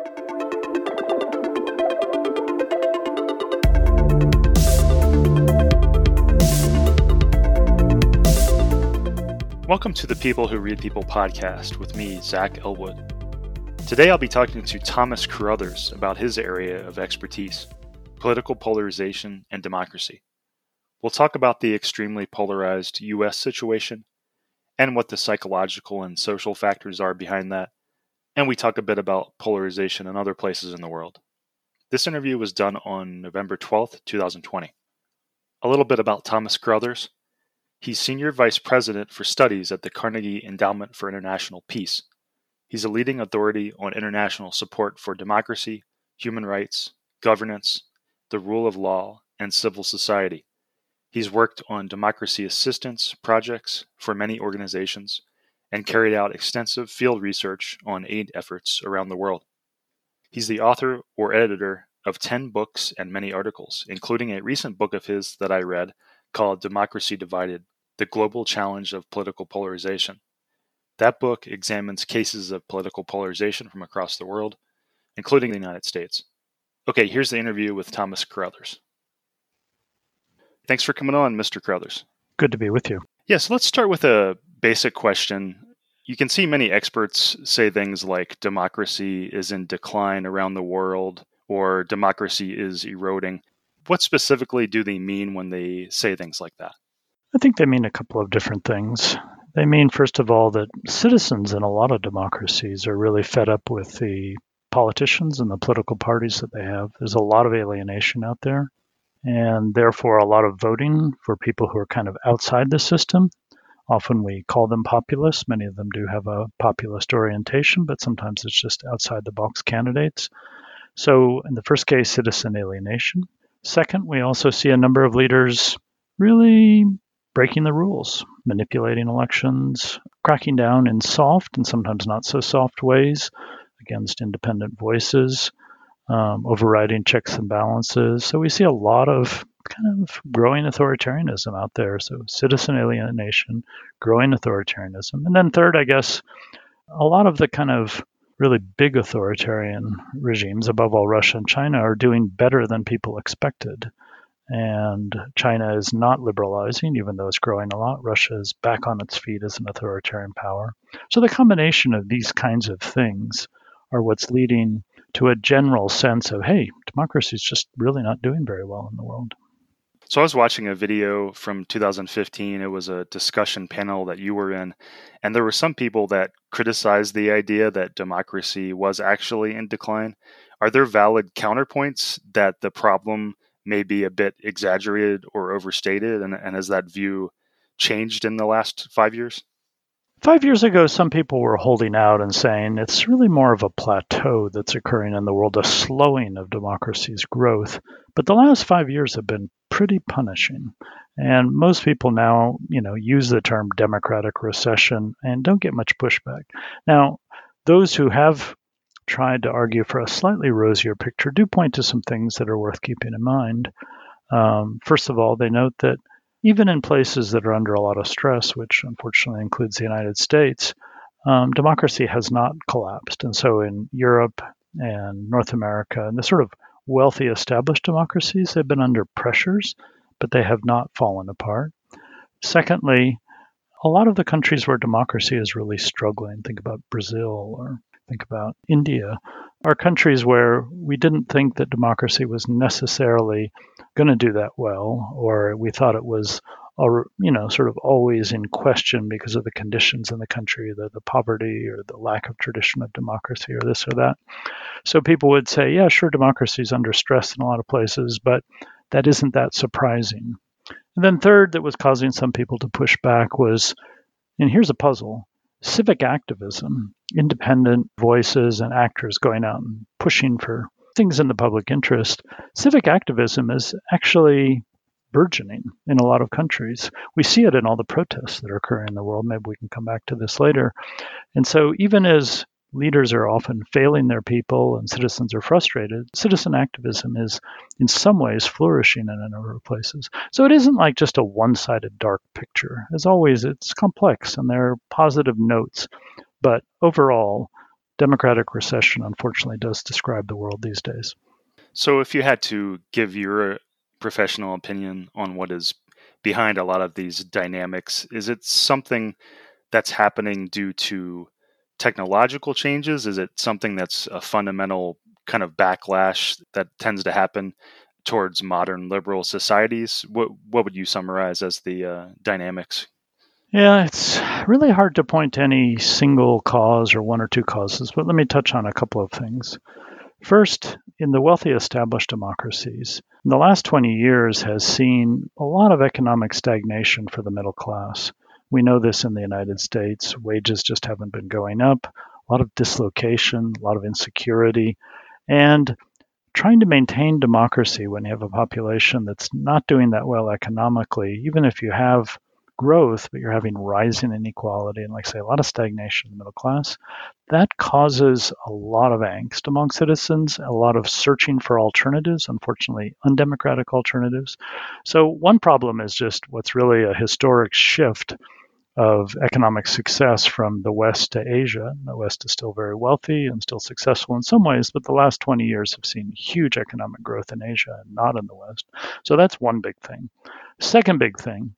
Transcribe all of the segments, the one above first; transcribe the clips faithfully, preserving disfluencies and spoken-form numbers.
Welcome to the People Who Read People podcast with me, Zach Elwood. Today I'll be talking to Thomas Carothers about his area of expertise, political polarization and democracy. We'll talk about the extremely polarized U S situation and what the psychological and social factors are behind that, and we talk a bit about polarization in other places in the world. This interview was done on November twelfth, twenty twenty. A little bit about Thomas Carothers. He's Senior Vice President for Studies at the Carnegie Endowment for International Peace. He's a leading authority on international support for democracy, human rights, governance, the rule of law, and civil society. He's worked on democracy assistance projects for many organizations and carried out extensive field research on aid efforts around the world. He's the author or editor of ten books and many articles, including a recent book of his that I read called Democracy Divided: The Global Challenge of Political Polarization. That book examines cases of political polarization from across the world, including the United States. Okay, here's the interview with Thomas Carothers. Thanks for coming on, Mister Carothers. Good to be with you. Yes, let's start with a basic question. You can see many experts say things like democracy is in decline around the world or democracy is eroding. What specifically do they mean when they say things like that? I think they mean a couple of different things. They mean, first of all, that citizens in a lot of democracies are really fed up with the politicians and the political parties that they have. There's a lot of alienation out there, and therefore a lot of voting for people who are kind of outside the system. Often we call them populists. Many of them do have a populist orientation, but sometimes it's just outside the box candidates. So in the first case, citizen alienation. Second, we also see a number of leaders really breaking the rules, manipulating elections, cracking down in soft and sometimes not so soft ways against independent voices, um, overriding checks and balances. So we see a lot of kind of growing authoritarianism out there. So citizen alienation, growing authoritarianism. And then third, I guess, a lot of the kind of really big authoritarian regimes, above all Russia and China, are doing better than people expected. And China is not liberalizing, even though it's growing a lot. Russia is back on its feet as an authoritarian power. So the combination of these kinds of things are what's leading to a general sense of, hey, democracy is just really not doing very well in the world. So I was watching a video from two thousand fifteen. It was a discussion panel that you were in, and there were some people that criticized the idea that democracy was actually in decline. Are there valid counterpoints that the problem may be a bit exaggerated or overstated, and, and has that view changed in the last five years? Five years ago, some people were holding out and saying it's really more of a plateau that's occurring in the world, a slowing of democracy's growth. But the last five years have been pretty punishing. And most people now, you know, use the term democratic recession and don't get much pushback. Now, those who have tried to argue for a slightly rosier picture do point to some things that are worth keeping in mind. Um, first of all, they note that even in places that are under a lot of stress, which unfortunately includes the United States, um, democracy has not collapsed. And so in Europe and North America, and the sort of wealthy established democracies, they've been under pressures, but they have not fallen apart. Secondly, a lot of the countries where democracy is really struggling, think about Brazil or think about India, are countries where we didn't think that democracy was necessarily going to do that well, or we thought it was, you know, sort of always in question because of the conditions in the country, the, the poverty or the lack of tradition of democracy or this or that. So people would say, yeah, sure, democracy is under stress in a lot of places, but that isn't that surprising. And then third, that was causing some people to push back was, and here's a puzzle, civic activism, independent voices and actors going out and pushing for things in the public interest. Civic activism is actually burgeoning in a lot of countries. We see it in all the protests that are occurring in the world. Maybe we can come back to this later. And so even as leaders are often failing their people and citizens are frustrated, citizen activism is in some ways flourishing in a number of places. So it isn't like just a one-sided dark picture. As always, it's complex and there are positive notes. But overall, democratic recession unfortunately does describe the world these days. So if you had to give your professional opinion on what is behind a lot of these dynamics, is it something that's happening due to technological changes? Is it something that's a fundamental kind of backlash that tends to happen towards modern liberal societies? What what would you summarize as the uh, dynamics? Yeah, it's really hard to point to any single cause or one or two causes, but let me touch on a couple of things. First, in the wealthy established democracies, the last twenty years has seen a lot of economic stagnation for the middle class. We know this in the United States. Wages just haven't been going up, a lot of dislocation, a lot of insecurity, and trying to maintain democracy when you have a population that's not doing that well economically, even if you have growth, but you're having rising inequality and, like I say, a lot of stagnation in the middle class, that causes a lot of angst among citizens, a lot of searching for alternatives, unfortunately, undemocratic alternatives. So one problem is just what's really a historic shift of economic success from the West to Asia. The West is still very wealthy and still successful in some ways, but the last twenty years have seen huge economic growth in Asia and not in the West. So that's one big thing. Second big thing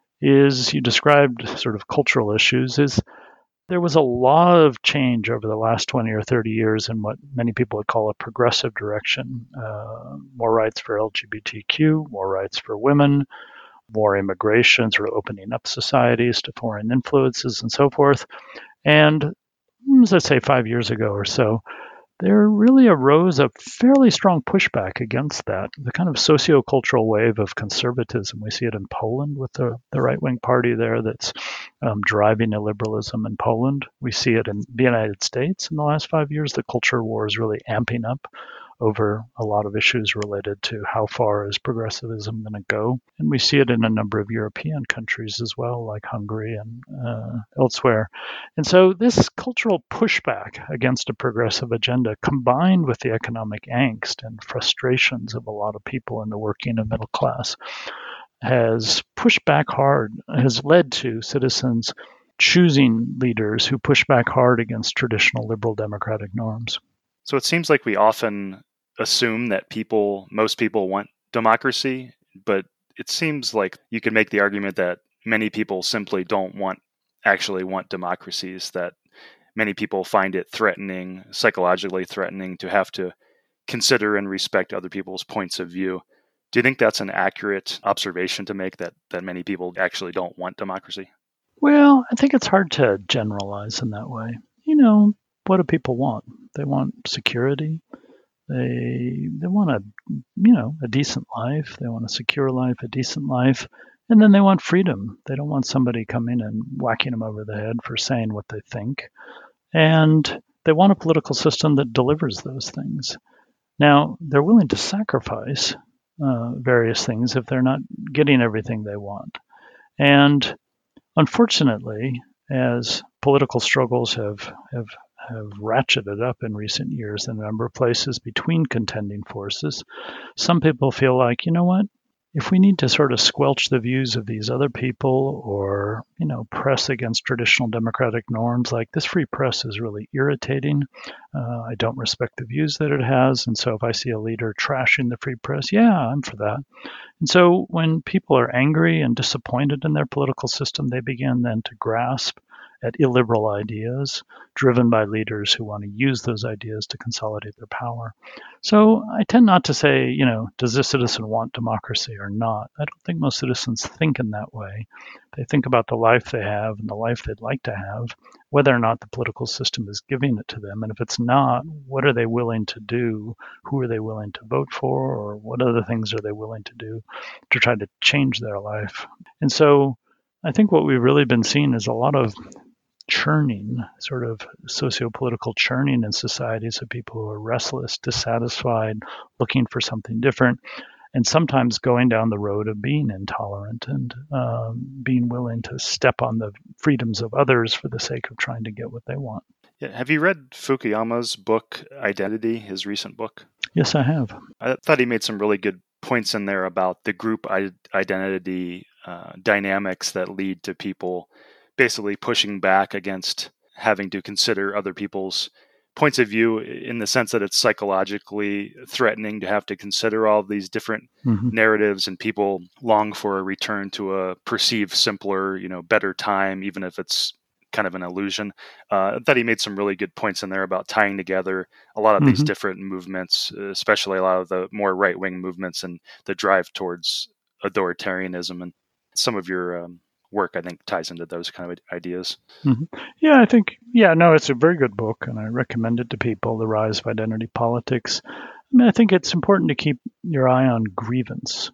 is, you described sort of cultural issues, is there was a lot of change over the last twenty or thirty years in what many people would call a progressive direction. Uh, more rights for L G B T Q, more rights for women, more immigration, sort of opening up societies to foreign influences and so forth. And as I say, five years ago or so, there really arose a fairly strong pushback against that, the kind of sociocultural wave of conservatism. We see it in Poland with the, the right-wing party there that's um, driving illiberalism in Poland. We see it in the United States in the last five years. The culture war is really amping up over a lot of issues related to how far is progressivism going to go. And we see it in a number of European countries as well, like Hungary and uh, elsewhere. And so this cultural pushback against a progressive agenda, combined with the economic angst and frustrations of a lot of people in the working and middle class, has pushed back hard, has led to citizens choosing leaders who push back hard against traditional liberal democratic norms. So it seems like we often assume that people, most people want democracy, but it seems like you could make the argument that many people simply don't want, actually want democracies, that many people find it threatening, psychologically threatening, to have to consider and respect other people's points of view. Do you think that's an accurate observation to make, that, that many people actually don't want democracy? Well, I think it's hard to generalize in that way. You know, what do people want? They want security. They they want a you know a decent life. They want a secure life, a decent life, and then they want freedom. They don't want somebody coming and whacking them over the head for saying what they think. And they want a political system that delivers those things. Now, they're willing to sacrifice uh, various things if they're not getting everything they want. And unfortunately, as political struggles have have have ratcheted up in recent years in a number of places between contending forces, some people feel like, you know what, if we need to sort of squelch the views of these other people, or, you know, press against traditional democratic norms, like, this free press is really irritating. Uh, I don't respect the views that it has. And so if I see a leader trashing the free press, yeah, I'm for that. And so when people are angry and disappointed in their political system, they begin then to grasp at illiberal ideas driven by leaders who want to use those ideas to consolidate their power. So I tend not to say, you know, does this citizen want democracy or not? I don't think most citizens think in that way. They think about the life they have and the life they'd like to have, whether or not the political system is giving it to them. And if it's not, what are they willing to do? Who are they willing to vote for? Or what other things are they willing to do to try to change their life? And so I think what we've really been seeing is a lot of churning, sort of socio-political churning in societies of people who are restless, dissatisfied, looking for something different, and sometimes going down the road of being intolerant and um, being willing to step on the freedoms of others for the sake of trying to get what they want. Yeah. Have you read Fukuyama's book, Identity, his recent book? Yes, I have. I thought he made some really good points in there about the group identity uh, dynamics that lead to people basically pushing back against having to consider other people's points of view in the sense that it's psychologically threatening to have to consider all these different mm-hmm. narratives, and people long for a return to a perceived simpler, you know, better time, even if it's kind of an illusion. Uh, that he made some really good points in there about tying together a lot of mm-hmm. these different movements, especially a lot of the more right-wing movements and the drive towards authoritarianism. And some of your um, work, I think, ties into those kind of ideas. Mm-hmm. Yeah, I think, yeah, no, it's a very good book, and I recommend it to people, The Rise of Identity Politics. I mean, I think it's important to keep your eye on grievance.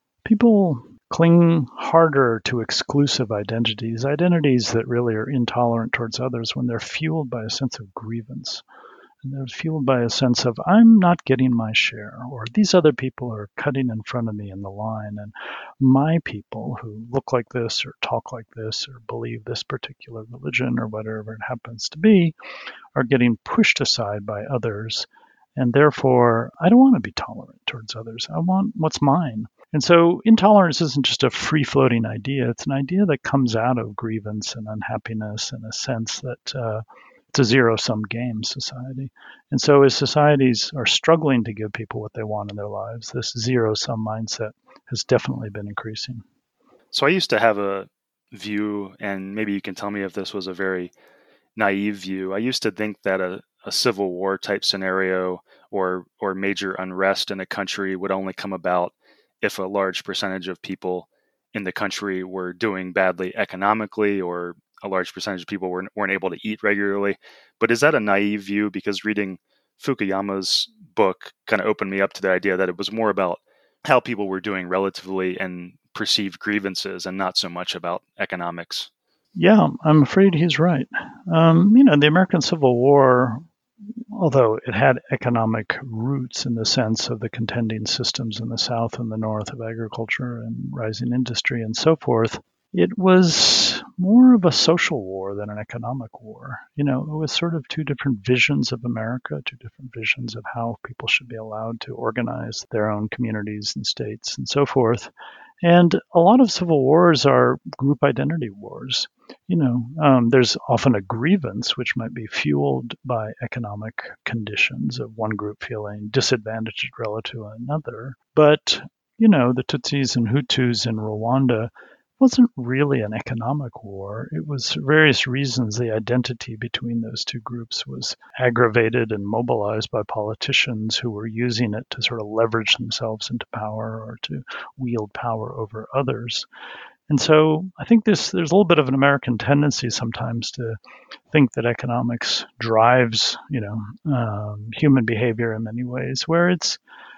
People cling harder to exclusive identities, identities that really are intolerant towards others, when they're fueled by a sense of grievance. And they're fueled by a sense of, I'm not getting my share, or these other people are cutting in front of me in the line, and my people who look like this or talk like this or believe this particular religion or whatever it happens to be are getting pushed aside by others. And therefore, I don't want to be tolerant towards others. I want what's mine. And so intolerance isn't just a free-floating idea. It's an idea that comes out of grievance and unhappiness and a sense that uh, it's a zero-sum game society. And so as societies are struggling to give people what they want in their lives, this zero-sum mindset has definitely been increasing. So I used to have a view, and maybe you can tell me if this was a very naive view. I used to think that a, a civil war type scenario or or major unrest in a country would only come about if a large percentage of people in the country were doing badly economically, or a large percentage of people weren't, weren't able to eat regularly. But is that a naive view? Because reading Fukuyama's book kind of opened me up to the idea that it was more about how people were doing relatively and perceived grievances, and not so much about economics. Yeah, I'm afraid he's right. Um, you know, the American Civil War, although it had economic roots in the sense of the contending systems in the South and the North of agriculture and rising industry and so forth, it was more of a social war than an economic war. You know, it was sort of two different visions of America, two different visions of how people should be allowed to organize their own communities and states and so forth. And a lot of civil wars are group identity wars. You know, um, there's often a grievance which might be fueled by economic conditions of one group feeling disadvantaged relative to another. But, you know, the Tutsis and Hutus in Rwanda wasn't really an economic war. It was for various reasons the identity between those two groups was aggravated and mobilized by politicians who were using it to sort of leverage themselves into power or to wield power over others. And so I think this there's a little bit of an American tendency sometimes to think that economics drives, you know, um, human behavior in many ways, where it's,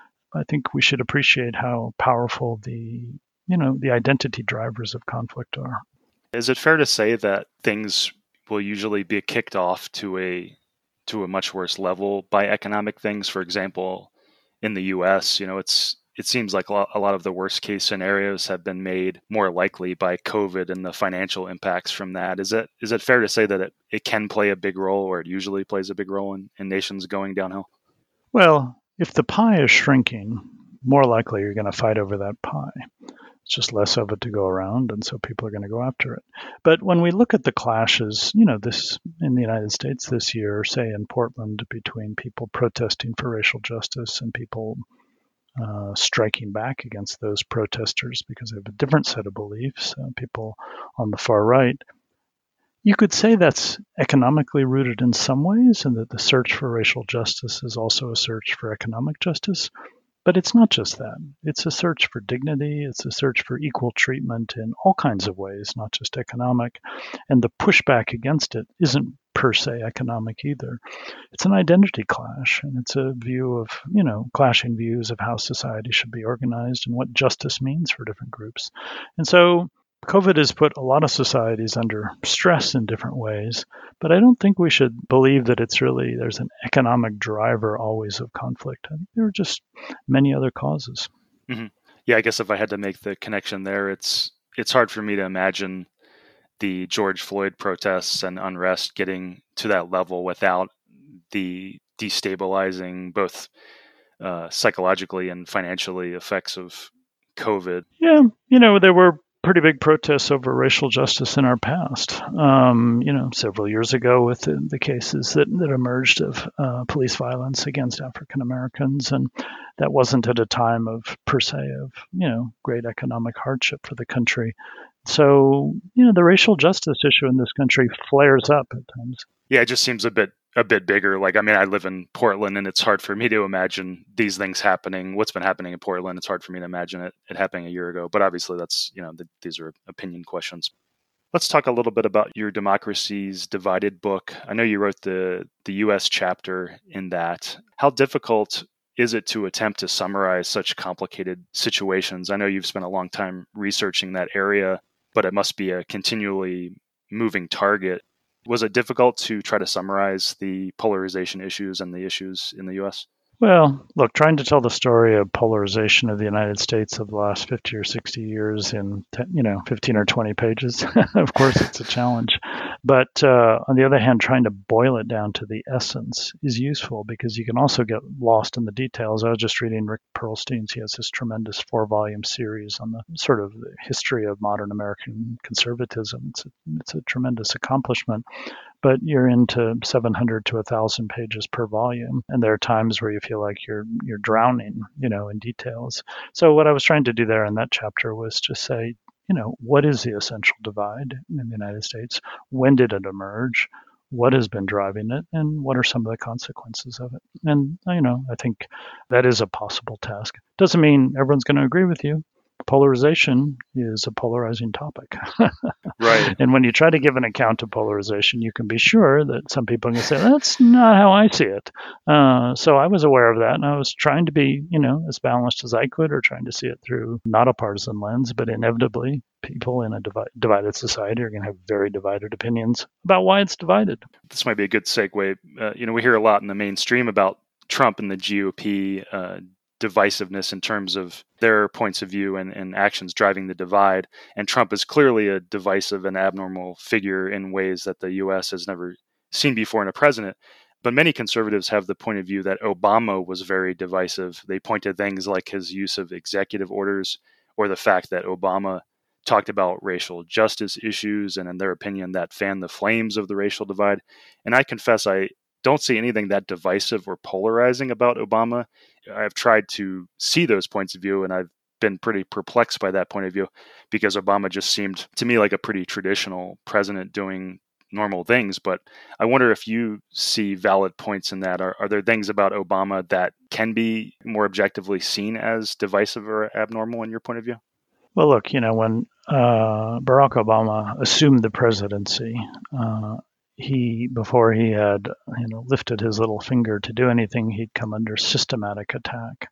I think we should appreciate how powerful the you know, the identity drivers of conflict are. Is it fair to say that things will usually be kicked off to a to a much worse level by economic things? For example, in the U S, you know, it's it seems like a lot, a lot of the worst case scenarios have been made more likely by COVID and the financial impacts from that. Is it is it fair to say that it, it can play a big role, or it usually plays a big role in, in nations going downhill? Well, if the pie is shrinking, more likely you're going to fight over that pie. It's just less of it to go around, and so people are going to go after it. But when we look at the clashes, you know, this in the United States this year, say in Portland, between people protesting for racial justice and people uh, striking back against those protesters because they have a different set of beliefs, uh, people on the far right, you could say that's economically rooted in some ways, and that the search for racial justice is also a search for economic justice. But it's not just that. It's a search for dignity. It's a search for equal treatment in all kinds of ways, not just economic. And the pushback against it isn't per se economic either. It's an identity clash, and it's a view of, you know, clashing views of how society should be organized and what justice means for different groups. And so COVID has put a lot of societies under stress in different ways, but I don't think we should believe that it's really, there's an economic driver always of conflict. I think there are just many other causes. Mm-hmm. Yeah, I guess if I had to make the connection there, it's it's hard for me to imagine the George Floyd protests and unrest getting to that level without the destabilizing, both uh, psychologically and financially, effects of COVID. Yeah, you know, there were pretty big protests over racial justice in our past. Um, you know, several years ago with the, the cases that, that emerged of uh, police violence against African Americans. And that wasn't at a time of, per se, of, you know, great economic hardship for the country. So, you know, the racial justice issue in this country flares up at times. Yeah, it just seems a bit a bit bigger. Like, I mean, I live in Portland, and it's hard for me to imagine these things happening. What's been happening in Portland, it's hard for me to imagine it, it happening a year ago. But obviously, that's, you know, the, these are opinion questions. Let's talk a little bit about your Democracies Divided book. I know you wrote the the U S chapter in that. How difficult is it to attempt to summarize such complicated situations? I know you've spent a long time researching that area, but it must be a continually moving target. Was it difficult to try to summarize the polarization issues and the issues in the U S? Well, look, trying to tell the story of polarization of the United States of the last fifty or sixty years in, you know, fifteen or twenty pages, of course, it's a challenge. But uh, on the other hand, trying to boil it down to the essence is useful because you can also get lost in the details. I was just reading Rick Perlstein's, he has this tremendous four-volume series on the sort of the history of modern American conservatism. It's a, it's a tremendous accomplishment. But you're into seven hundred to one thousand pages per volume, and there are times where you feel like you're you're drowning, you know, in details. So what I was trying to do there in that chapter was just say, you know, what is the essential divide in the United States? When did it emerge? What has been driving it, and what are some of the consequences of it? And, you know, I think that is a possible task. Doesn't mean everyone's going to agree with you. Polarization is a polarizing topic. Right. And when you try to give an account of polarization, you can be sure that some people are going to say, that's not how I see it. Uh, so I was aware of that, and I was trying to be, you know, as balanced as I could, or trying to see it through not a partisan lens, but inevitably people in a divi- divided society are going to have very divided opinions about why it's divided. This might be a good segue. Uh, you know, we hear a lot in the mainstream about Trump and the G O P uh, divisiveness in terms of their points of view and, and actions driving the divide. And Trump is clearly a divisive and abnormal figure in ways that the U S has never seen before in a president. But many conservatives have the point of view that Obama was very divisive. They point to things like his use of executive orders or the fact that Obama talked about racial justice issues, and in their opinion, that fanned the flames of the racial divide. And I confess, I don't see anything that divisive or polarizing about Obama. I've tried to see those points of view, and I've been pretty perplexed by that point of view because Obama just seemed to me like a pretty traditional president doing normal things. But I wonder if you see valid points in that. Are, are there things about Obama that can be more objectively seen as divisive or abnormal in your point of view? Well, look, you know, when uh, Barack Obama assumed the presidency, uh, he, before he had, you know, lifted his little finger to do anything, he'd come under systematic attack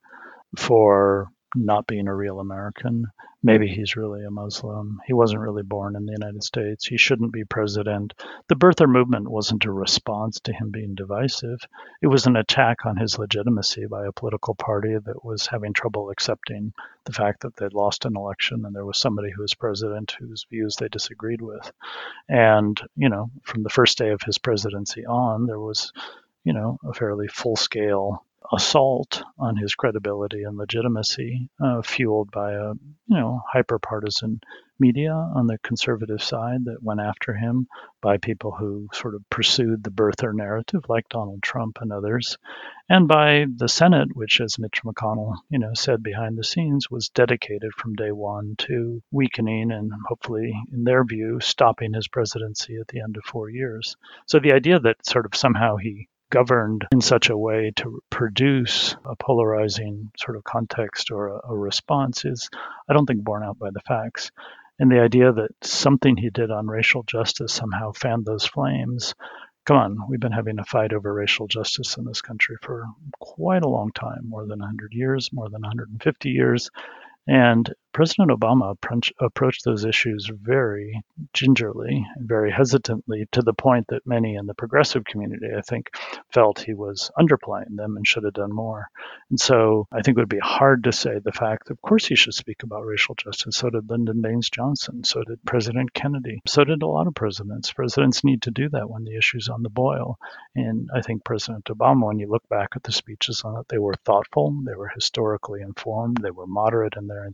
for not being a real American. Maybe he's really a Muslim. He wasn't really born in the United States. He shouldn't be president. The birther movement wasn't a response to him being divisive. It was an attack on his legitimacy by a political party that was having trouble accepting the fact that they'd lost an election and there was somebody who was president whose views they disagreed with. And, you know, from the first day of his presidency on, there was, you know, a fairly full-scale assault on his credibility and legitimacy, uh, fueled by a, you know, hyper-partisan media on the conservative side that went after him, by people who sort of pursued the birther narrative, like Donald Trump and others, and by the Senate, which, as Mitch McConnell, you know, said behind the scenes, was dedicated from day one to weakening and hopefully, in their view, stopping his presidency at the end of four years. So the idea that sort of somehow he governed in such a way to produce a polarizing sort of context or a, a response is, I don't think, borne out by the facts. And the idea that something he did on racial justice somehow fanned those flames, come on, we've been having a fight over racial justice in this country for quite a long time, more than one hundred years, more than one hundred fifty years. And President Obama approach, approached those issues very gingerly and very hesitantly, to the point that many in the progressive community, I think, felt he was underplaying them and should have done more. And so I think it would be hard to say the fact that, of course, he should speak about racial justice. So did Lyndon Baines Johnson. So did President Kennedy. So did a lot of presidents. Presidents need to do that when the issue's on the boil. And I think President Obama, when you look back at the speeches on it, they were thoughtful, they were historically informed, they were moderate in their intentions.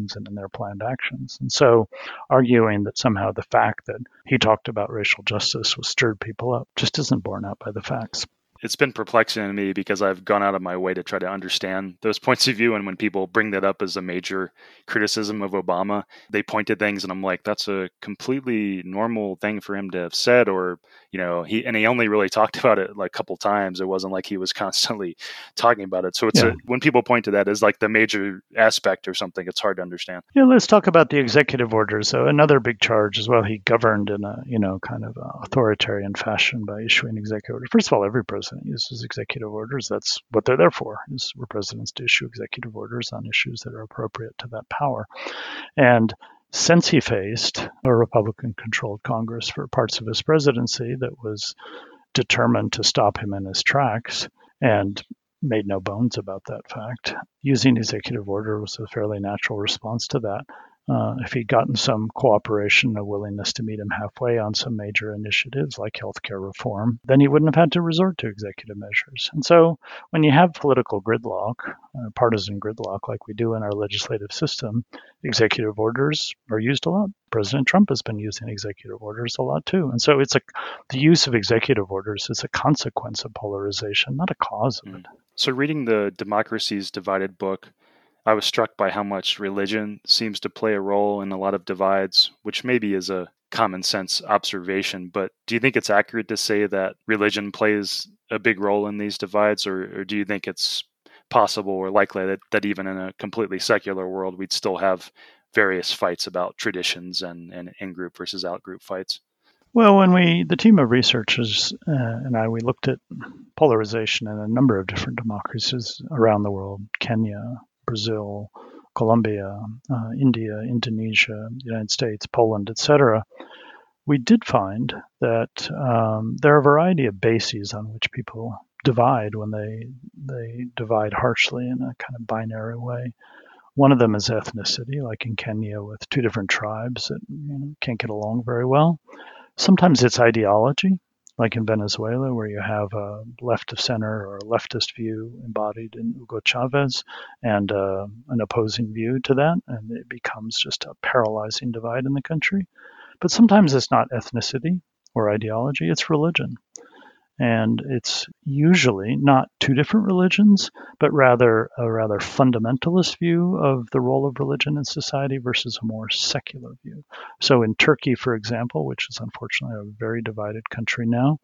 wounds and in their planned actions. And so arguing that somehow the fact that he talked about racial justice was stirred people up just isn't borne out by the facts. It's been perplexing to me because I've gone out of my way to try to understand those points of view. And when people bring that up as a major criticism of Obama, they point to things and I'm like, that's a completely normal thing for him to have said. Or, you know, he and he only really talked about it like a couple times. It wasn't like he was constantly talking about it. So it's Yeah. a, when people point to that as like the major aspect or something, it's hard to understand. Yeah, let's talk about the executive orders. So another big charge as well. He governed in a, you know, kind of authoritarian fashion by issuing executive orders. First of all, every president uses executive orders. That's what they're there for, is for presidents to issue executive orders on issues that are appropriate to that power. And since he faced a Republican-controlled Congress for parts of his presidency that was determined to stop him in his tracks and made no bones about that fact, using executive order was a fairly natural response to that. Uh, if he'd gotten some cooperation, a willingness to meet him halfway on some major initiatives like healthcare reform, then he wouldn't have had to resort to executive measures. And so when you have political gridlock, uh, partisan gridlock like we do in our legislative system, executive orders are used a lot. President Trump has been using executive orders a lot too. And so it's a the use of executive orders is a consequence of polarization, not a cause of it. So reading the Democracy's Divided book, I was struck by how much religion seems to play a role in a lot of divides, which maybe is a common sense observation. But do you think it's accurate to say that religion plays a big role in these divides, or, or do you think it's possible or likely that, that even in a completely secular world, we'd still have various fights about traditions and, and in-group versus out-group fights? Well, when we, the team of researchers uh, and I, we looked at polarization in a number of different democracies around the world, Kenya, Brazil, Colombia, uh, India, Indonesia, the United States, Poland, et cetera, we did find that um, there are a variety of bases on which people divide when they they divide harshly in a kind of binary way. One of them is ethnicity, like in Kenya with two different tribes that you know, can't get along very well. Sometimes it's ideology, like in Venezuela, where you have a left of center or a leftist view embodied in Hugo Chavez and uh, an opposing view to that, and it becomes just a paralyzing divide in the country. But sometimes it's not ethnicity or ideology, it's religion. And it's usually not two different religions, but rather a rather fundamentalist view of the role of religion in society versus a more secular view. So in Turkey, for example, which is unfortunately a very divided country now,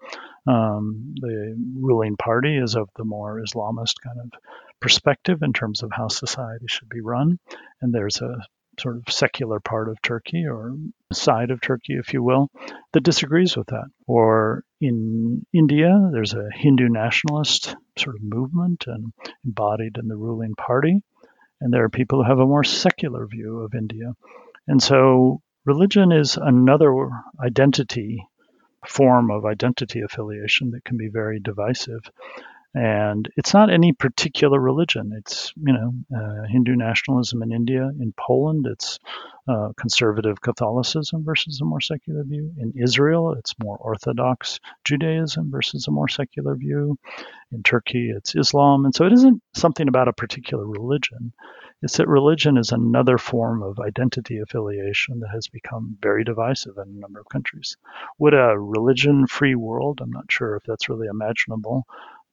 um, the ruling party is of the more Islamist kind of perspective in terms of how society should be run. And there's a sort of secular part of Turkey or side of Turkey, if you will, that disagrees with that. Or in India, there's a Hindu nationalist sort of movement and embodied in the ruling party. And there are people who have a more secular view of India. And so religion is another identity, form of identity affiliation that can be very divisive. And it's not any particular religion. It's, you know, uh, Hindu nationalism in India. In Poland, it's uh, conservative Catholicism versus a more secular view. In Israel, it's more Orthodox Judaism versus a more secular view. In Turkey, it's Islam. And so it isn't something about a particular religion. It's that religion is another form of identity affiliation that has become very divisive in a number of countries. Would a religion-free world, I'm not sure if that's really imaginable,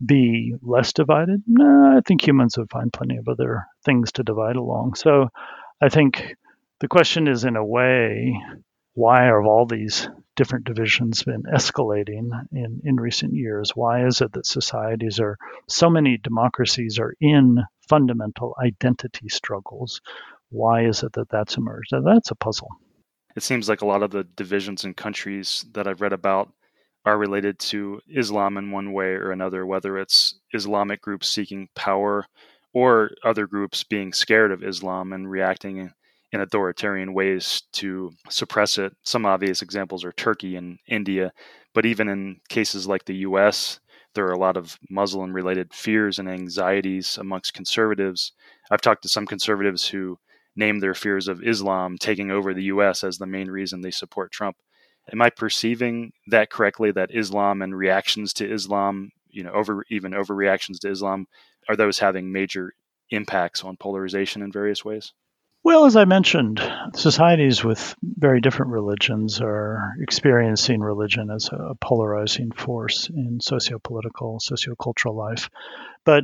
be less divided? No, I think humans would find plenty of other things to divide along. So I think the question is, in a way, why have all these different divisions been escalating in, in recent years? Why is it that societies are, so many democracies are in fundamental identity struggles? Why is it that that's emerged? Now, that's a puzzle. It seems like a lot of the divisions in countries that I've read about are related to Islam in one way or another, whether it's Islamic groups seeking power or other groups being scared of Islam and reacting in authoritarian ways to suppress it. Some obvious examples are Turkey and India, but even in cases like the U S, there are a lot of Muslim-related fears and anxieties amongst conservatives. I've talked to some conservatives who name their fears of Islam taking over the U S as the main reason they support Trump. Am I perceiving that correctly, that Islam and reactions to Islam, you know, over even overreactions to Islam, are those having major impacts on polarization in various ways? Well, as I mentioned, societies with very different religions are experiencing religion as a polarizing force in socio-political, socio-cultural life. But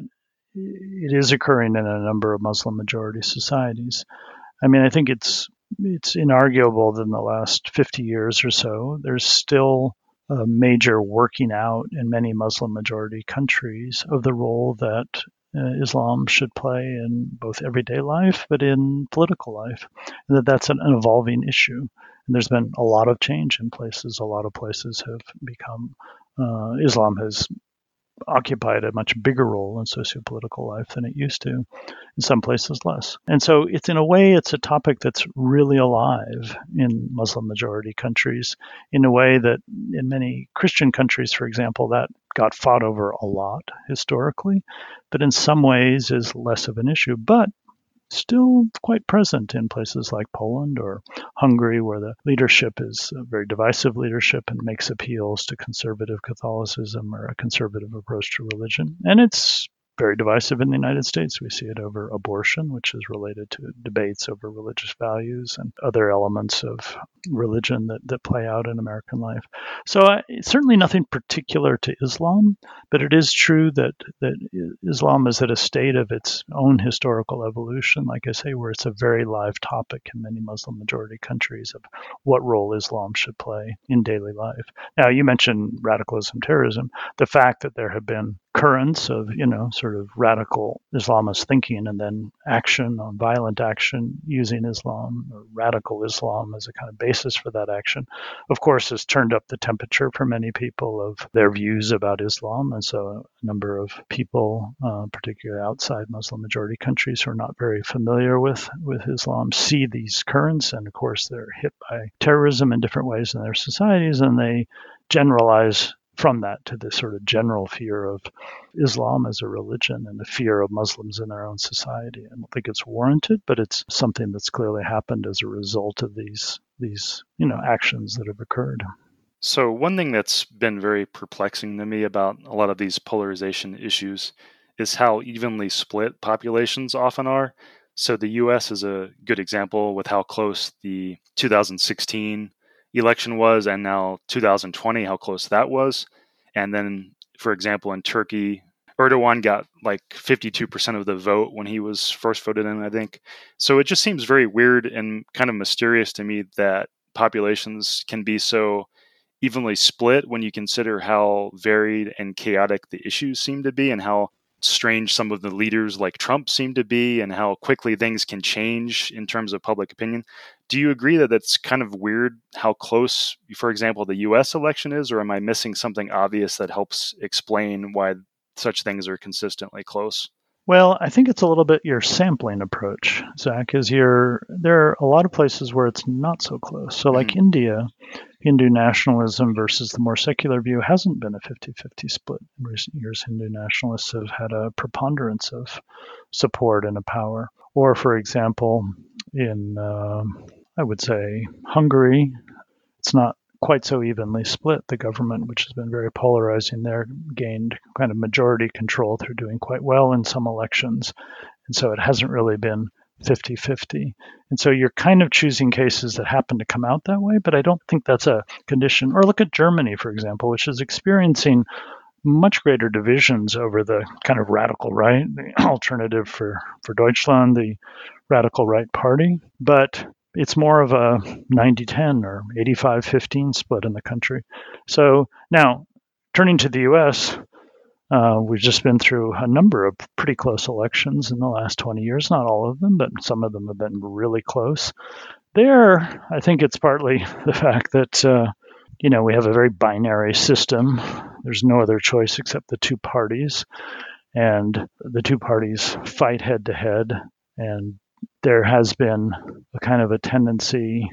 it is occurring in a number of Muslim majority societies. I mean, I think it's it's inarguable that in the last fifty years or so, there's still a major working out in many Muslim majority countries of the role that uh, Islam should play in both everyday life, but in political life, and that that's an, an evolving issue. And there's been a lot of change in places. A lot of places have become uh, Islam has occupied a much bigger role in socio-political life than it used to, in some places less. And so it's in a way, it's a topic that's really alive in Muslim majority countries in a way that in many Christian countries, for example, that got fought over a lot historically, but in some ways is less of an issue. But still quite present in places like Poland or Hungary, where the leadership is a very divisive leadership and makes appeals to conservative Catholicism or a conservative approach to religion. And it's very divisive in the United States. We see it over abortion, which is related to debates over religious values and other elements of religion that, that play out in American life. So uh, it's certainly nothing particular to Islam, but it is true that, that Islam is at a state of its own historical evolution, like I say, where it's a very live topic in many Muslim majority countries of what role Islam should play in daily life. Now, you mentioned radicalism, terrorism. The fact that there have been currents of, you know, sort of radical Islamist thinking and then action on violent action using Islam or radical Islam as a kind of basis for that action, of course, has turned up the temperature for many people of their views about Islam. And so a number of people, uh, particularly outside Muslim majority countries who are not very familiar with, with Islam, see these currents. And of course, they're hit by terrorism in different ways in their societies, and they generalize from that to this sort of general fear of Islam as a religion and the fear of Muslims in their own society. I don't think it's warranted, but it's something that's clearly happened as a result of these these you know actions that have occurred. So one thing that's been very perplexing to me about a lot of these polarization issues is how evenly split populations often are. So the U S is a good example with how close the two thousand sixteen election was, and now two thousand twenty, how close that was. And then, for example, in Turkey, Erdogan got like fifty-two percent of the vote when he was first voted in, I think. So it just seems very weird and kind of mysterious to me that populations can be so evenly split when you consider how varied and chaotic the issues seem to be, and how strange some of the leaders like Trump seem to be, and how quickly things can change in terms of public opinion. Do you agree that it's kind of weird how close, for example, the U S election is, or am I missing something obvious that helps explain why such things are consistently close? Well, I think it's a little bit your sampling approach, Zach, is you're, there are a lot of places where it's not so close. So like mm-hmm. India, Hindu nationalism versus the more secular view hasn't been a fifty-fifty split. In recent years, Hindu nationalists have had a preponderance of support and a power. Or, for example, in, uh, I would say, Hungary, it's not quite so evenly split. The government, which has been very polarizing there, gained kind of majority control through doing quite well in some elections. And so it hasn't really been fifty-fifty. And so you're kind of choosing cases that happen to come out that way, but I don't think that's a condition. Or look at Germany, for example, which is experiencing much greater divisions over the kind of radical right, the alternative for, for Deutschland, the radical right party. But it's more of a ninety ten or eighty-five fifteen split in the country. So now, turning to the U S, uh, we've just been through a number of pretty close elections in the last twenty years. Not all of them, but some of them have been really close. There, I think it's partly the fact that, uh, you know, we have a very binary system. There's no other choice except the two parties. And the two parties fight head to head, and there has been a kind of a tendency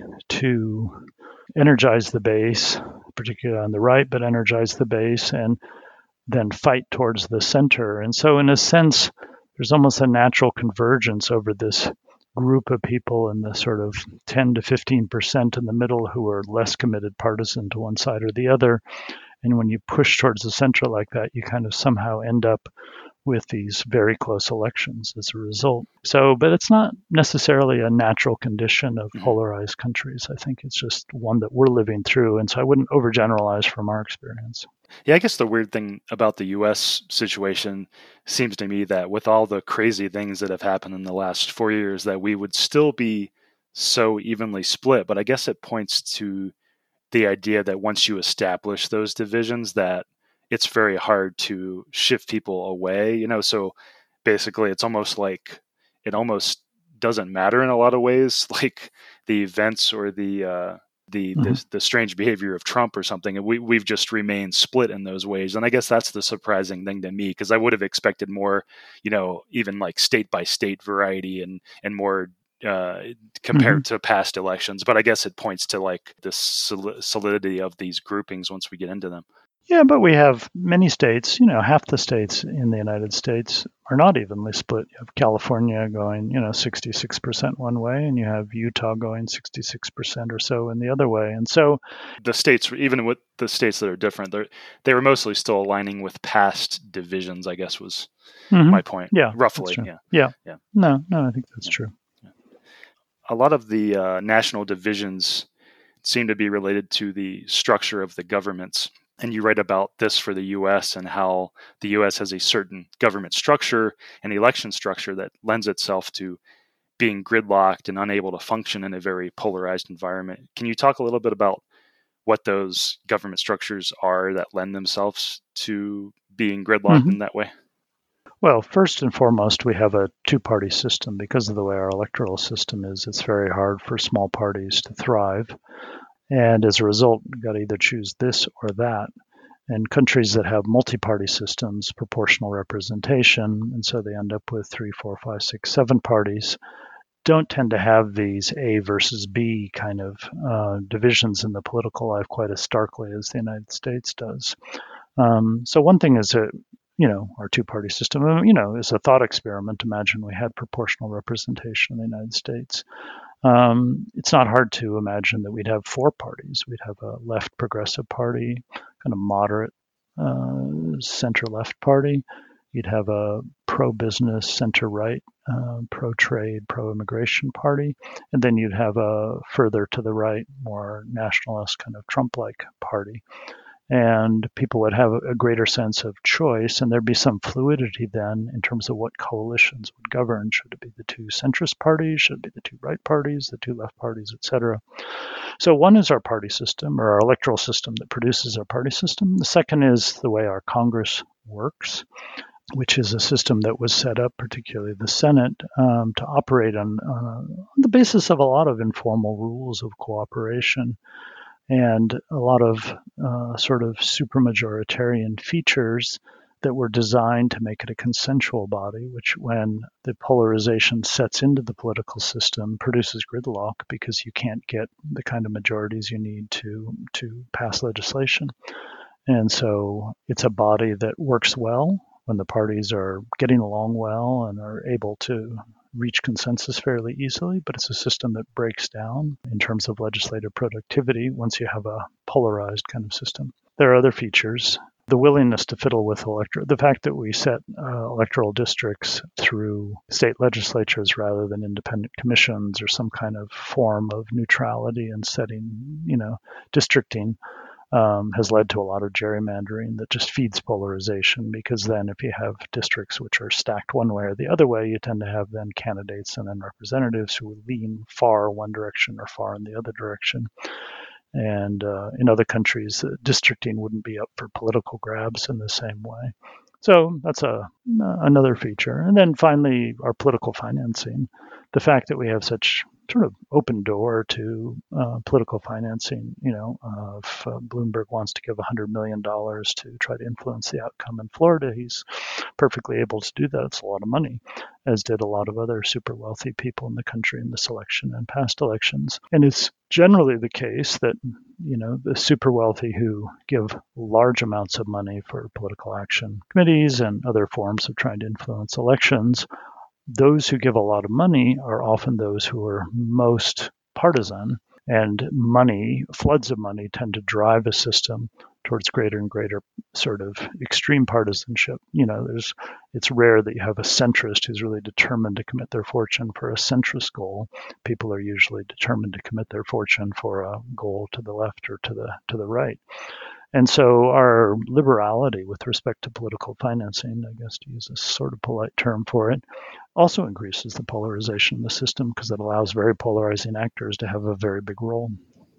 to energize the base, particularly on the right, but energize the base and then fight towards the center. And so in a sense, there's almost a natural convergence over this group of people in the sort of ten to fifteen percent in the middle who are less committed partisan to one side or the other. And when you push towards the center like that, you kind of somehow end up with these very close elections as a result. So, but it's not necessarily a natural condition of Mhm. polarized countries. I think it's just one that we're living through. And so I wouldn't overgeneralize from our experience. Yeah, I guess the weird thing about the U S situation seems to me that with all the crazy things that have happened in the last four years, that we would still be so evenly split. But I guess it points to the idea that once you establish those divisions, that it's very hard to shift people away. You know, so basically, it's almost like it almost doesn't matter in a lot of ways, like the events or the uh, the, Mhm. the the strange behavior of Trump or something. And we we've just remained split in those ways. And I guess that's the surprising thing to me, because I would have expected more, you know, even like state by state variety and and more uh, compared Mhm. to past elections. But I guess it points to like the sol- solidity of these groupings once we get into them. Yeah, but we have many states, you know, half the states in the United States are not evenly split. You have California going, you know, sixty-six percent one way, and you have Utah going sixty-six percent or so in the other way. And so, The states, even with the states that are different, they they were mostly still aligning with past divisions, I guess was mhm, my point. yeah, that's Roughly, true. yeah. Yeah. Yeah. No, no, I think that's Yeah. true. Yeah. A lot of the uh, national divisions seem to be related to the structure of the governments. And you write about this for the U S and how the U S has a certain government structure and election structure that lends itself to being gridlocked and unable to function in a very polarized environment. Can you talk a little bit about what those government structures are that lend themselves to being gridlocked Mhm. in that way? Well, first and foremost, we have a two-party system. Because of the way our electoral system is, it's very hard for small parties to thrive. And as a result, you've got to either choose this or that. And countries that have multi-party systems, proportional representation, and so they end up with three, four, five, six, seven parties, don't tend to have these A versus B kind of uh, divisions in the political life quite as starkly as the United States does. Um, so one thing is that, you know, our two-party system, uh, you know, is a thought experiment. Imagine we had proportional representation in the United States. Um, it's not hard to imagine that we'd have four parties. We'd have a left progressive party, kind of moderate uh, center-left party. You'd have a pro-business, center-right, uh, pro-trade, pro-immigration party, and then you'd have a further to the right, more nationalist, kind of Trump-like party. And people would have a greater sense of choice, and there'd be some fluidity then in terms of what coalitions would govern. Should it be the two centrist parties? Should it be the two right parties, the two left parties, et cetera? So one is our party system, or our electoral system that produces our party system. The second is the way our Congress works, which is a system that was set up, particularly the Senate, um, to operate on, uh, on the basis of a lot of informal rules of cooperation and a lot of uh, sort of supermajoritarian features that were designed to make it a consensual body, which, when the polarization sets into the political system, produces gridlock because you can't get the kind of majorities you need to to pass legislation. And so it's a body that works well when the parties are getting along well and are able to reach consensus fairly easily, but it's a system that breaks down in terms of legislative productivity once you have a polarized kind of system. There are other features. The willingness to fiddle with electorate, the fact that we set uh, electoral districts through state legislatures rather than independent commissions or some kind of form of neutrality in setting, you know, districting, um, has led to a lot of gerrymandering that just feeds polarization, because then if you have districts which are stacked one way or the other way, you tend to have then candidates and then representatives who lean far one direction or far in the other direction. And uh, in other countries, uh, districting wouldn't be up for political grabs in the same way. So that's a another feature. And then finally, our political financing. The fact that we have such sort of open door to uh, political financing. You know, uh, if uh, Bloomberg wants to give one hundred million dollars to try to influence the outcome in Florida, he's perfectly able to do that. It's a lot of money, as did a lot of other super wealthy people in the country in this election and past elections. And it's generally the case that, you know, the super wealthy who give large amounts of money for political action committees and other forms of trying to influence elections, those who give a lot of money are often those who are most partisan, and money, floods of money, tend to drive a system towards greater and greater sort of extreme partisanship. You know, there's it's rare that you have a centrist who's really determined to commit their fortune for a centrist goal. People are usually determined to commit their fortune for a goal to the left or to the to the right. And so our liberality with respect to political financing, I guess to use a sort of polite term for it, also increases the polarization in the system because it allows very polarizing actors to have a very big role.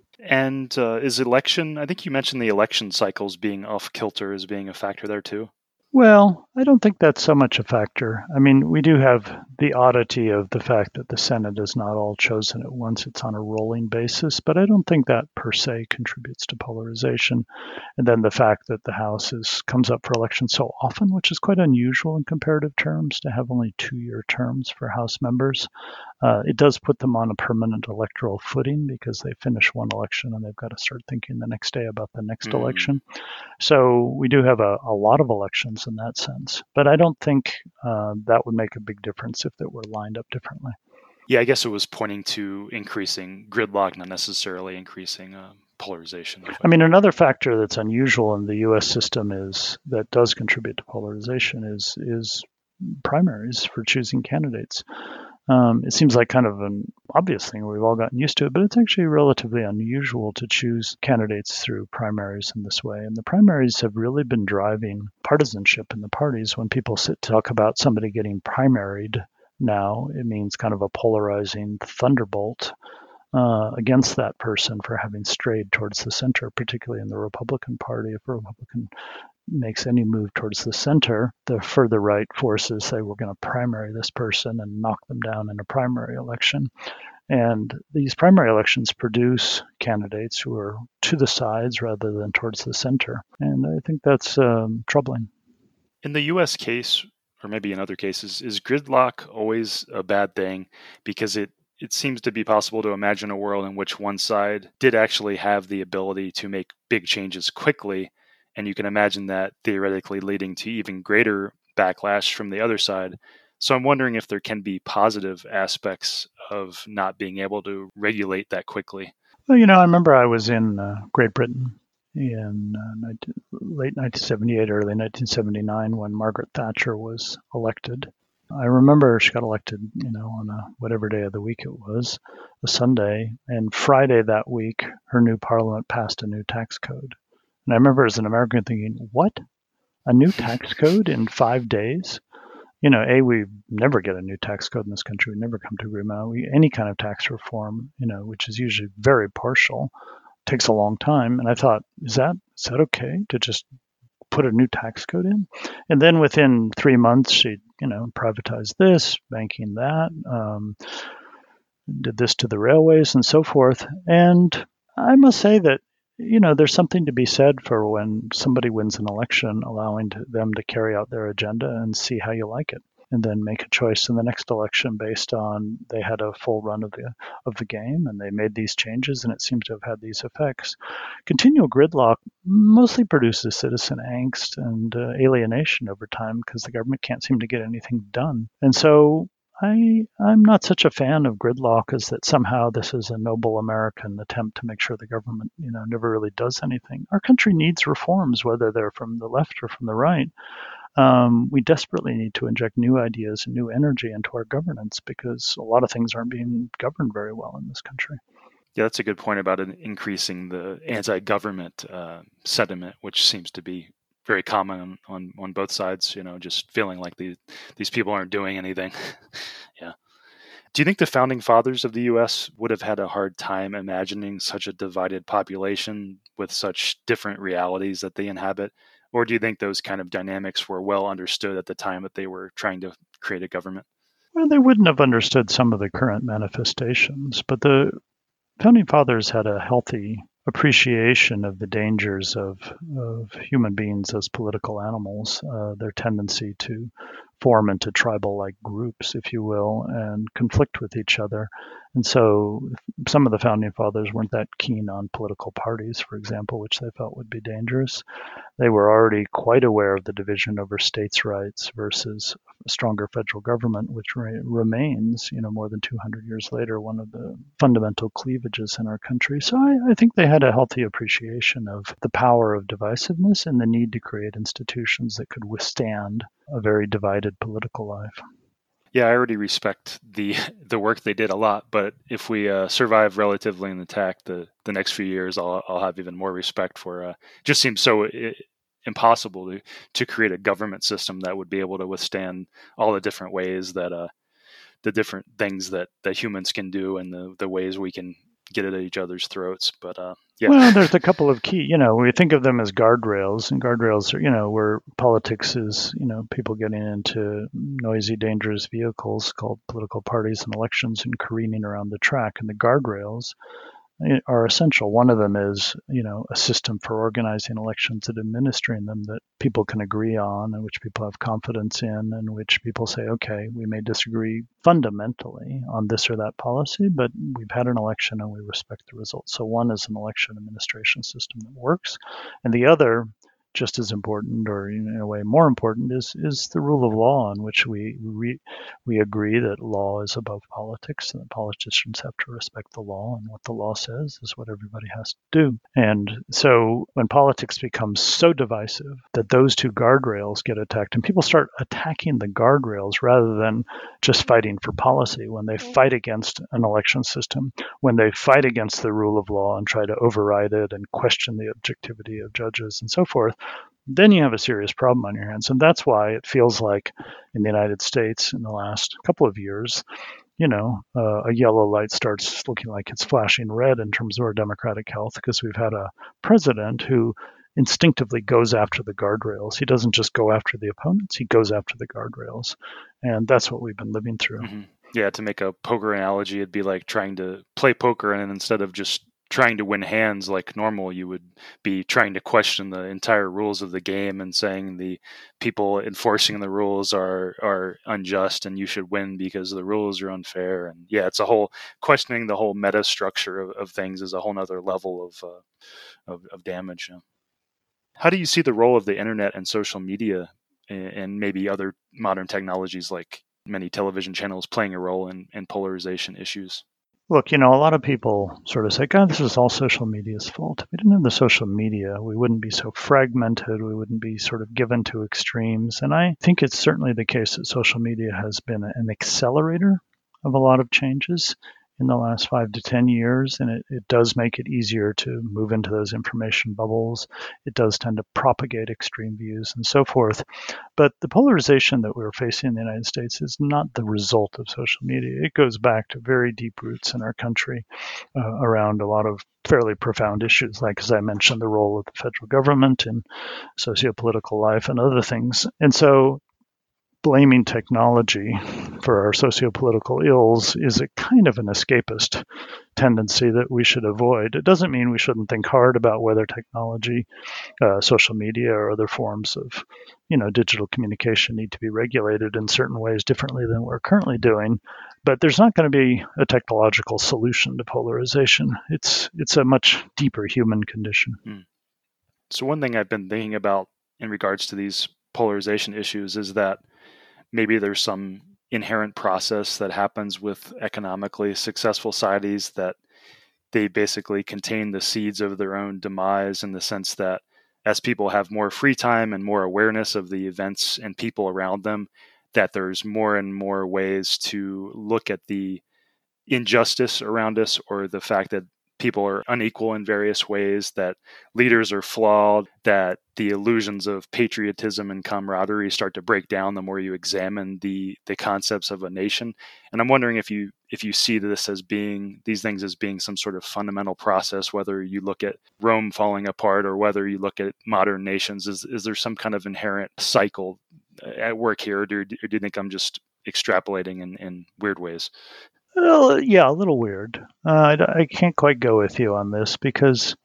And uh, is election, I think you mentioned the election cycles being off kilter as being a factor there too. Well, I don't think that's so much a factor. I mean, we do have the oddity of the fact that the Senate is not all chosen at once. It's on a rolling basis, but I don't think that per se contributes to polarization. And then the fact that the House is comes up for election so often, which is quite unusual in comparative terms, to have only two-year terms for House members. Uh, it does put them on a permanent electoral footing because they finish one election and they've got to start thinking the next day about the next mm. election. So we do have a, a lot of elections in that sense. But I don't think uh, that would make a big difference if it were lined up differently. Yeah, I guess it was pointing to increasing gridlock, not necessarily increasing uh, polarization. I mean, another factor that's unusual in the U S system is that does contribute to polarization is is primaries for choosing candidates. Um, it seems like kind of an obvious thing. We've all gotten used to it, but it's actually relatively unusual to choose candidates through primaries in this way. And the primaries have really been driving partisanship in the parties. When people sit to talk about somebody getting primaried now, it means kind of a polarizing thunderbolt uh, against that person for having strayed towards the center, particularly in the Republican Party. If a Republican makes any move towards the center, the further right forces say we're going to primary this person and knock them down in a primary election. And these primary elections produce candidates who are to the sides rather than towards the center. And I think that's um, troubling. In the U S case, or maybe in other cases, is gridlock always a bad thing? Because it It seems to be possible to imagine a world in which one side did actually have the ability to make big changes quickly, and you can imagine that theoretically leading to even greater backlash from the other side. So I'm wondering if there can be positive aspects of not being able to regulate that quickly. Well, you know, I remember I was in uh, Great Britain in uh, nineteen, late nineteen seventy-eight, early nineteen seventy-nine, when Margaret Thatcher was elected. I remember she got elected, you know, on a whatever day of the week it was, a Sunday, and Friday that week, her new parliament passed a new tax code. And I remember as an American thinking, what? A new tax code in five days? You know, A, we never get a new tax code in this country. We never come to agreement. We, any kind of tax reform, you know, which is usually very partial, takes a long time. And I thought, is that is that okay to just put a new tax code in? And then within three months, she, you know, privatized this, banking that, um, did this to the railways and so forth. And I must say that, you know, there's something to be said for when somebody wins an election, allowing to, them to carry out their agenda and see how you like it, and then make a choice in the next election based on they had a full run of the of the game and they made these changes and it seems to have had these effects. Continual gridlock mostly produces citizen angst and uh, alienation over time because the government can't seem to get anything done. And so I, I'm not such a fan of gridlock as that somehow this is a noble American attempt to make sure the government, you know, never really does anything. Our country needs reforms, whether they're from the left or from the right. Um, we desperately need to inject new ideas and new energy into our governance because a lot of things aren't being governed very well in this country. Yeah, that's a good point about increasing the anti-government uh, sentiment, which seems to be very common on, on, on both sides, you know, just feeling like the, these people aren't doing anything. Yeah. Do you think the founding fathers of the U S would have had a hard time imagining such a divided population with such different realities that they inhabit? Or do you think those kind of dynamics were well understood at the time that they were trying to create a government? Well, they wouldn't have understood some of the current manifestations, but the founding fathers had a healthy appreciation of the dangers of, of human beings as political animals, uh, their tendency to form into tribal-like groups, if you will, and conflict with each other. And so some of the founding fathers weren't that keen on political parties, for example, which they felt would be dangerous. They were already quite aware of the division over states' rights versus a stronger federal government, which re- remains, you know, more than two hundred years later, one of the fundamental cleavages in our country. So I, I think they had a healthy appreciation of the power of divisiveness and the need to create institutions that could withstand a very divided political life. Yeah, I already respect the the work they did a lot, but if we uh, survive relatively intact the the next few years, I'll I'll have even more respect for. Uh, just seems so I- impossible to to create a government system that would be able to withstand all the different ways that uh the different things that that humans can do and the the ways we can get it at each other's throats. But uh, yeah, Well, there's a couple of key, you know, we think of them as guardrails, and guardrails are, you know, where politics is, you know, people getting into noisy, dangerous vehicles called political parties and elections and careening around the track. And the guardrails are essential. One of them is, you know, a system for organizing elections and administering them that people can agree on and which people have confidence in, and which people say, okay, we may disagree fundamentally on this or that policy, but we've had an election and we respect the results. So one is an election administration system that works, and the other, just as important, or in a way more important, is is the rule of law, in which we re, we agree that law is above politics and that politicians have to respect the law, and what the law says is what everybody has to do. And so when politics becomes so divisive that those two guardrails get attacked, and people start attacking the guardrails rather than just fighting for policy, when they fight against an election system, when they fight against the rule of law and try to override it and question the objectivity of judges and so forth, then you have a serious problem on your hands. And that's why it feels like in the United States in the last couple of years, you know, uh, a yellow light starts looking like it's flashing red in terms of our democratic health, because we've had a president who instinctively goes after the guardrails. He doesn't just go after the opponents, he goes after the guardrails. And that's what we've been living through. mm-hmm. Yeah, to make a poker analogy, it'd be like trying to play poker, and instead of just trying to win hands like normal, you would be trying to question the entire rules of the game and saying the people enforcing the rules are are unjust and you should win because the rules are unfair. And yeah, it's a whole questioning the whole meta structure of, of things is a whole nother level of uh, of, of damage. Yeah. How do you see the role of the internet and social media and, and maybe other modern technologies like many television channels playing a role in, in polarization issues? Look, you know, a lot of people sort of say, God, this is all social media's fault. If we didn't have the social media, we wouldn't be so fragmented. We wouldn't be sort of given to extremes. And I think it's certainly the case that social media has been an accelerator of a lot of changes in the last five to ten years. And it, it does make it easier to move into those information bubbles. It does tend to propagate extreme views and so forth. But the polarization that we're facing in the United States is not the result of social media. It goes back to very deep roots in our country uh, around a lot of fairly profound issues, like, as I mentioned, the role of the federal government in sociopolitical life and other things. And so blaming technology for our sociopolitical ills is a kind of an escapist tendency that we should avoid. It doesn't mean we shouldn't think hard about whether technology, uh, social media, or other forms of, you know, digital communication need to be regulated in certain ways differently than we're currently doing. But there's not going to be a technological solution to polarization. It's it's a much deeper human condition. Hmm. So one thing I've been thinking about in regards to these polarization issues is that maybe there's some inherent process that happens with economically successful societies that they basically contain the seeds of their own demise, in the sense that as people have more free time and more awareness of the events and people around them, that there's more and more ways to look at the injustice around us, or the fact that people are unequal in various ways, that leaders are flawed, that the illusions of patriotism and camaraderie start to break down the more you examine the the concepts of a nation. And I'm wondering if you if you see this as being these things as being some sort of fundamental process, whether you look at Rome falling apart or whether you look at modern nations. Is is there some kind of inherent cycle at work here, or do, or do you think I'm just extrapolating in, in weird ways? Well, yeah, a little weird. Uh, I, I can't quite go with you on this, because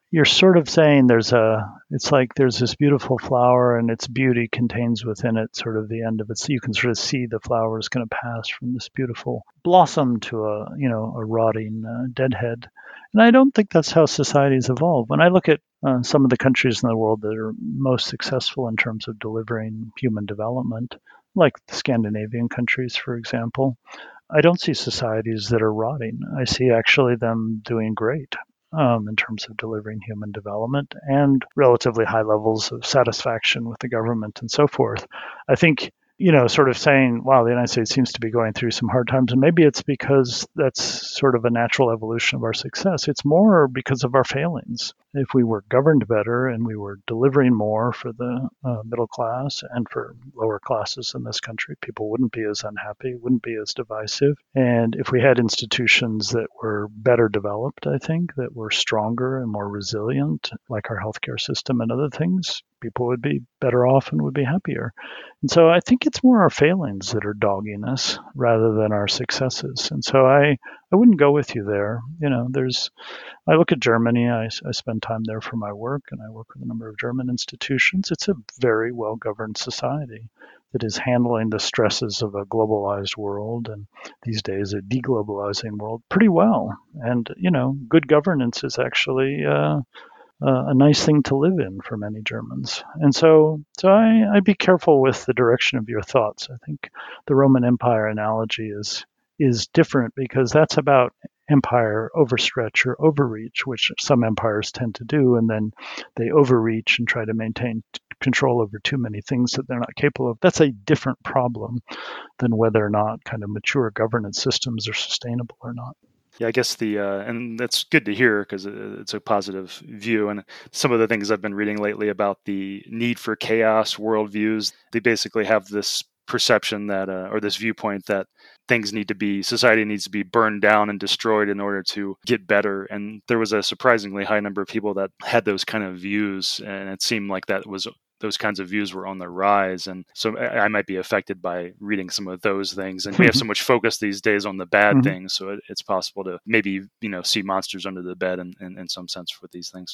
you're sort of saying there's a, it's like there's this beautiful flower and its beauty contains within it sort of the end of it. So you can sort of see the flower is going to pass from this beautiful blossom to a, you know, a rotting uh, deadhead. And I don't think that's how societies evolve. When I look at uh, some of the countries in the world that are most successful in terms of delivering human development, like the Scandinavian countries, for example, I don't see societies that are rotting. I see actually them doing great um, in terms of delivering human development and relatively high levels of satisfaction with the government and so forth. I think, you know, sort of saying, wow, the United States seems to be going through some hard times. And maybe it's because that's sort of a natural evolution of our success. It's more because of our failings. If we were governed better and we were delivering more for the uh, middle class and for lower classes in this country, people wouldn't be as unhappy, wouldn't be as divisive. And if we had institutions that were better developed, I think, that were stronger and more resilient, like our healthcare system and other things, people would be better off and would be happier. And so I think it's more our failings that are dogging us rather than our successes. And so I, I wouldn't go with you there. You know, there's, I look at Germany, I, I spend time there for my work, and I work with a number of German institutions. It's a very well governed society that is handling the stresses of a globalized world and these days a deglobalizing world pretty well. And, you know, good governance is actually uh, uh, a nice thing to live in for many Germans. And so, so I, I'd be careful with the direction of your thoughts. I think the Roman Empire analogy is is different because that's about empire overstretch or overreach, which some empires tend to do, and then they overreach and try to maintain t- control over too many things that they're not capable of. That's a different problem than whether or not kind of mature governance systems are sustainable or not. Yeah, I guess the uh, and that's good to hear because it's a positive view. And some of the things I've been reading lately about the need for chaos worldviews, they basically have this perception that, uh, or this viewpoint that things need to be, society needs to be burned down and destroyed in order to get better. And there was a surprisingly high number of people that had those kind of views, and it seemed like that was those kinds of views were on the rise. And so I might be affected by reading some of those things. And we have so much focus these days on the bad mm-hmm. things. So it, it's possible to maybe, you know, see monsters under the bed in, in, in some sense with these things.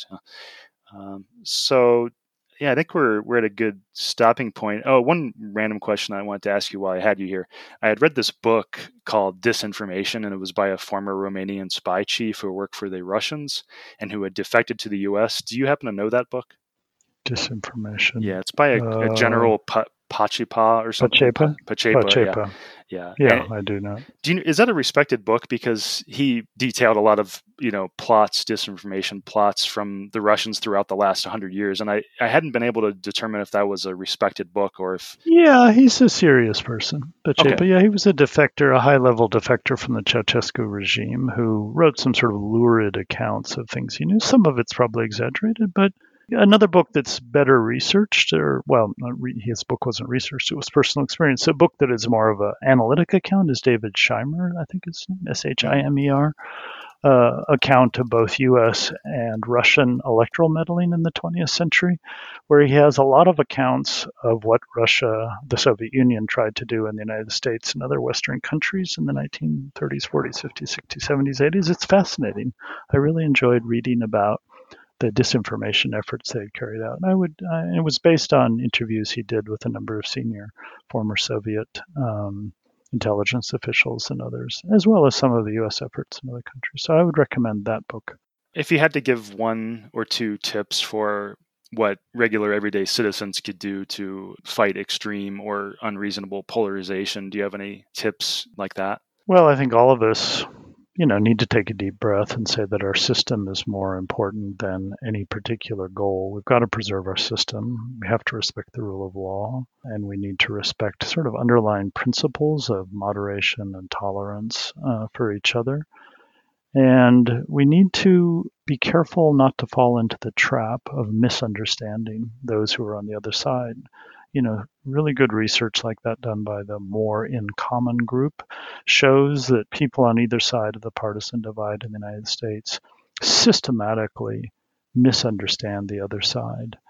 Um, so yeah, I think we're we're at a good stopping point. Oh, one random question I wanted to ask you while I had you here. I had read this book called Disinformation, and it was by a former Romanian spy chief who worked for the Russians and who had defected to the U S. Do you happen to know that book? Disinformation. Yeah, it's by a, uh, a General pa- Pachepa or something. Pachepa? Pachepa, Pachepa. Yeah. Yeah, and, I do know. Do you, is that a respected book? Because he detailed a lot of, you know, plots, disinformation plots from the Russians throughout the last one hundred years. And I, I hadn't been able to determine if that was a respected book or if... Yeah, he's a serious person. Pachepa, okay. Yeah, he was a defector, a high-level defector from the Ceausescu regime who wrote some sort of lurid accounts of things he knew. Some of it's probably exaggerated, but another book that's better researched, or, well, re- his book wasn't researched, it was personal experience. A book that is more of an analytic account is David Scheimer, I think his name, S H I M E R, uh, account of both U S and Russian electoral meddling in the twentieth century, where he has a lot of accounts of what Russia, the Soviet Union, tried to do in the United States and other Western countries in the nineteen thirties, forties, fifties, sixties, seventies, eighties. It's fascinating. I really enjoyed reading about the disinformation efforts they had carried out. And I would, uh, and it was based on interviews he did with a number of senior former Soviet um, intelligence officials and others, as well as some of the U S efforts in other countries. So I would recommend that book. If you had to give one or two tips for what regular everyday citizens could do to fight extreme or unreasonable polarization, do you have any tips like that? Well, I think all of us you know, need to take a deep breath and say that our system is more important than any particular goal. We've got to preserve our system. We have to respect the rule of law, and we need to respect sort of underlying principles of moderation and tolerance uh, for each other. And we need to be careful not to fall into the trap of misunderstanding those who are on the other side. You know, really good research like that done by the More in Common group shows that people on either side of the partisan divide in the United States systematically misunderstand the other side.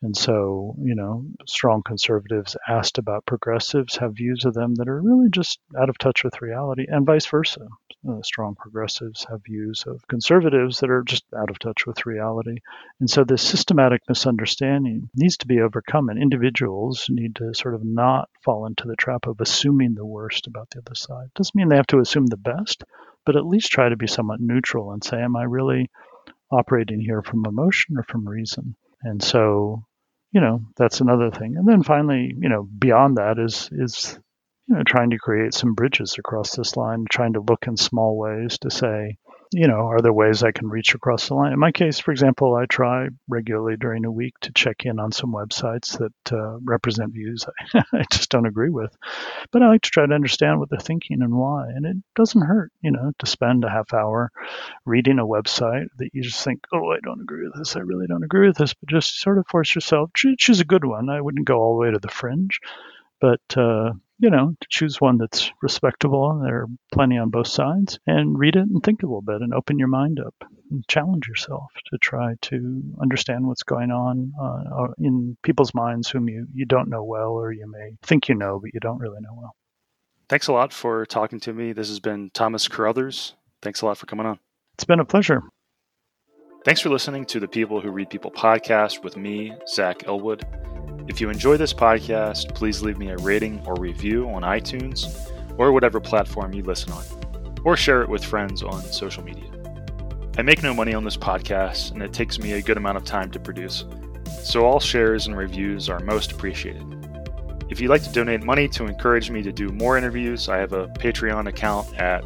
And so, you know, strong conservatives asked about progressives have views of them that are really just out of touch with reality, and vice versa. Uh, strong progressives have views of conservatives that are just out of touch with reality. And so this systematic misunderstanding needs to be overcome, and individuals need to sort of not fall into the trap of assuming the worst about the other side. Doesn't mean they have to assume the best, but at least try to be somewhat neutral and say, am I really operating here from emotion or from reason? And so, you know, that's another thing. And then finally, you know, beyond that is is you know, trying to create some bridges across this line, trying to look in small ways to say, you know, are there ways I can reach across the line? In my case, for example, I try regularly during a week to check in on some websites that uh, represent views I, I just don't agree with. But I like to try to understand what they're thinking and why. And it doesn't hurt, you know, to spend a half hour reading a website that you just think, oh, I don't agree with this. I really don't agree with this. But just sort of force yourself, choose a good one. I wouldn't go all the way to the fringe. But, uh, you know, to choose one that's respectable, and there are plenty on both sides, and read it and think a little bit and open your mind up and challenge yourself to try to understand what's going on uh, in people's minds whom you, you don't know well, or you may think you know, but you don't really know well. Thanks a lot for talking to me. This has been Thomas Carruthers. Thanks a lot for coming on. It's been a pleasure. Thanks for listening to the People Who Read People podcast with me, Zach Elwood. If you enjoy this podcast, please leave me a rating or review on iTunes or whatever platform you listen on, or share it with friends on social media. I make no money on this podcast, and it takes me a good amount of time to produce, so all shares and reviews are most appreciated. If you'd like to donate money to encourage me to do more interviews, I have a Patreon account at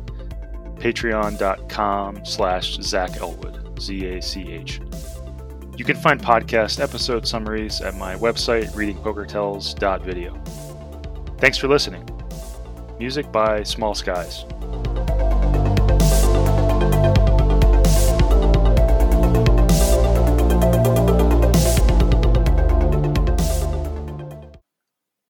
patreon.com slash Zach Elwood, Z A C H. You can find podcast episode summaries at my website, reading poker tells dot video. Thanks for listening. Music by Small Skies.